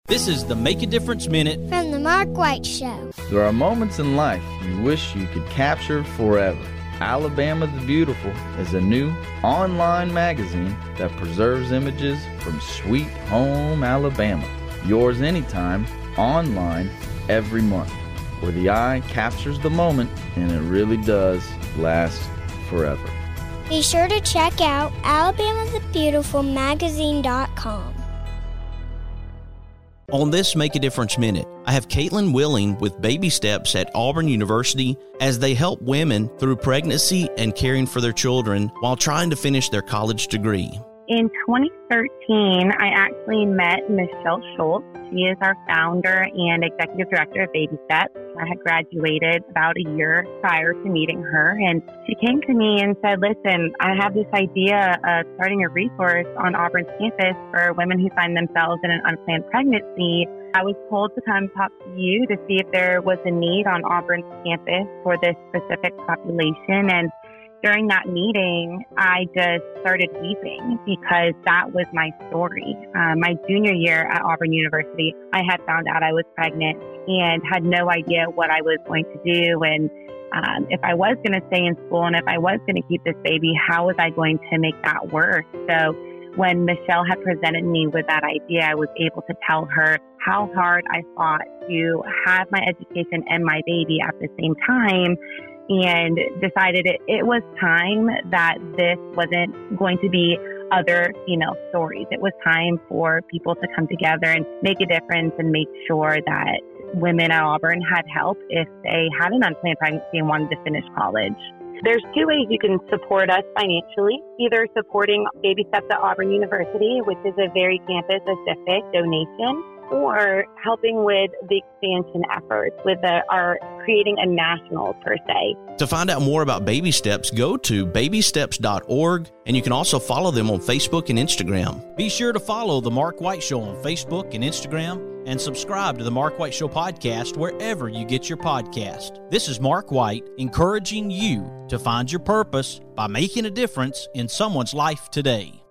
This is the Make a Difference Minute from The Mark White Show. There are moments in life you wish you could capture forever. Alabama the Beautiful is a new online magazine that preserves images from sweet home Alabama. Yours anytime, online, every month, where the eye captures the moment and it really does last forever. Be sure to check out alabamathebeautifulmagazine.com. On this Make a Difference Minute, I have Caitlin Willing with Baby Steps at Auburn University as they help women through pregnancy and caring for their children while trying to finish their college degree. In 2013, I actually met Michelle Schultz. She is our founder and executive director of Baby Steps. I had graduated about a year prior to meeting her, and she came to me and said, listen, I have this idea of starting a resource on Auburn's campus for women who find themselves in an unplanned pregnancy. I was told to come talk to you to see if there was a need on Auburn's campus for this specific population, and during that meeting, I just started weeping because that was my story. My junior year at Auburn University, I had found out I was pregnant and had no idea what I was going to do. And if I was going to stay in school and if I was going to keep this baby, how was I going to make that work? So when Michelle had presented me with that idea, I was able to tell her how hard I fought to have my education and my baby at the same time, and decided it was time that this wasn't going to be other female stories. It was time for people to come together and make a difference and make sure that women at Auburn had help if they had an unplanned pregnancy and wanted to finish college. There's two ways you can support us financially, either supporting Baby Steps at Auburn University, which is a very campus-specific donation, or helping with the expansion efforts with our creating a national per se. To find out more about Baby Steps, go to babysteps.org, and you can also follow them on Facebook and Instagram. Be sure to follow The Mark White Show on Facebook and Instagram, and subscribe to The Mark White Show podcast wherever you get your podcast. This is Mark White, encouraging you to find your purpose by making a difference in someone's life today.